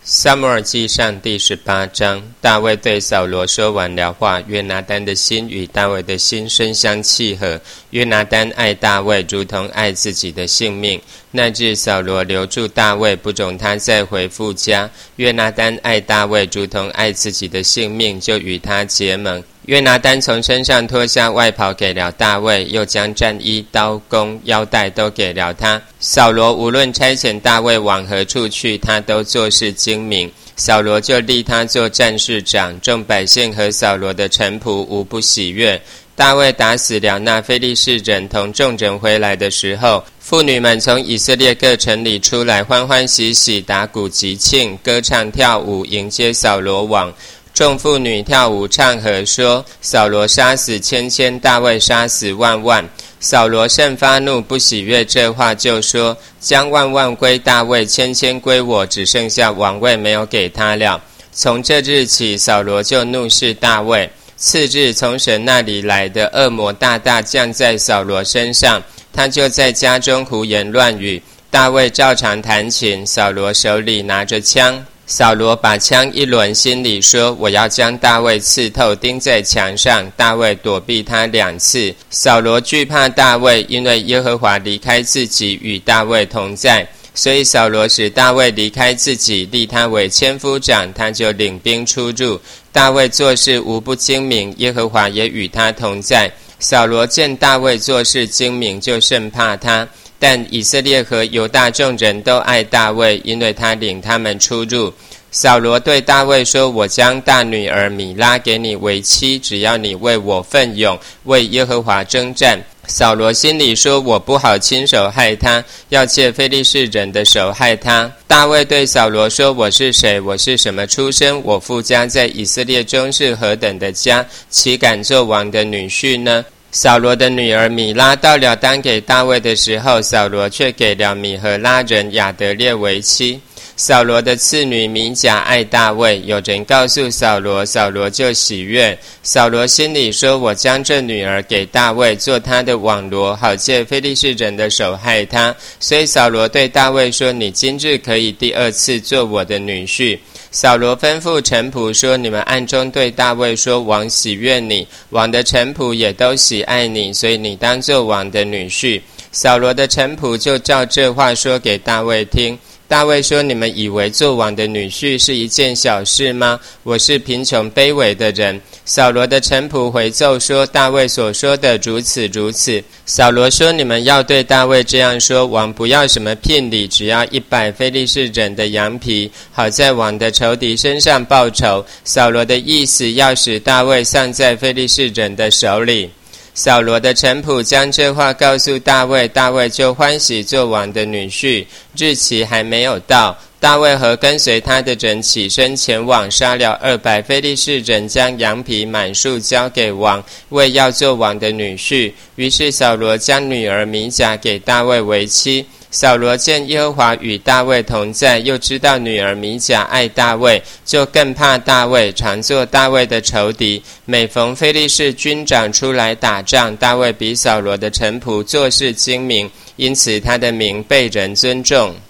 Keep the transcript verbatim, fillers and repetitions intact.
撒母耳记上第十八章，大卫对扫罗说完了话，约拿单的心与大卫的心深相契合。约拿单爱大卫，如同爱自己的性命。那日扫罗留住大卫，不容他再回父家。约拿单爱大卫，如同爱自己的性命，就与他结盟。约拿单从身上脱下外袍给了大卫，又将战衣、刀弓、腰带都给了他。扫罗无论差遣大卫往何处去，他都做事精明。扫罗就立他做战士长，众百姓和扫罗的臣仆无不喜悦。大卫打死了那非利士人，同众人回来的时候，妇女们从以色列各城里出来，欢欢喜喜，打鼓击磬，歌唱跳舞，迎接扫罗王。众妇女跳舞唱和说，扫罗杀死千千，大卫杀死万万。扫罗甚发怒，不喜悦这话，就说，将万万归大卫，千千归我，只剩下王位没有给他了。从这日起，扫罗就怒视大卫。次日，从神那里来的恶魔大大降在扫罗身上，他就在家中胡言乱语。大卫照常弹琴，扫罗手里拿着枪。扫罗把枪一抡，心里说，我要将大卫刺透，钉在墙上。大卫躲避他两次。扫罗惧怕大卫，因为耶和华离开自己，与大卫同在，所以扫罗使大卫离开自己，立他为千夫长，他就领兵出入。大卫做事无不精明，耶和华也与他同在。扫罗见大卫做事精明，就甚怕他。但以色列和犹大众人都爱大卫，因为他领他们出入。扫罗对大卫说，我将大女儿米拉给你为妻，只要你为我奋勇，为耶和华征战。扫罗心里说，我不好亲手害他，要借非利士人的手害他。大卫对扫罗说，我是谁？我是什么出身？我父家在以色列中是何等的家，岂敢做王的女婿呢？扫罗的女儿米拉到了当给大卫的时候，扫罗却给了米和拉人亚得列为妻。扫罗的次女米甲爱大卫，有人告诉扫罗，扫罗就喜悦。扫罗心里说，我将这女儿给大卫，做他的网罗，好借非利士人的手害他。所以扫罗对大卫说，你今日可以第二次做我的女婿。扫罗吩咐臣仆说，你们暗中对大卫说，王喜悦你，王的臣仆也都喜爱你，所以你当做王的女婿。扫罗的臣仆就照这话说给大卫听。大卫说，你们以为做王的女婿是一件小事吗？我是贫穷卑微的人。扫罗的臣仆回奏说，大卫所说的如此如此。扫罗说，你们要对大卫这样说，王不要什么聘礼，只要一百非利士人的羊皮，好在王的仇敌身上报仇。扫罗的意思要使大卫丧在非利士人的手里。扫罗的臣仆将这话告诉大卫，大卫就欢喜做王的女婿。日期还没有到，大卫和跟随他的人起身前往，杀了二百非利士人，将羊皮满数交给王，为要做王的女婿。于是扫罗将女儿米甲给大卫为妻。扫罗见耶和华与大卫同在，又知道女儿米甲爱大卫，就更怕大卫，常做大卫的仇敌。每逢非利士军长出来打仗，大卫比扫罗的臣仆做事精明，因此他的名被人尊重。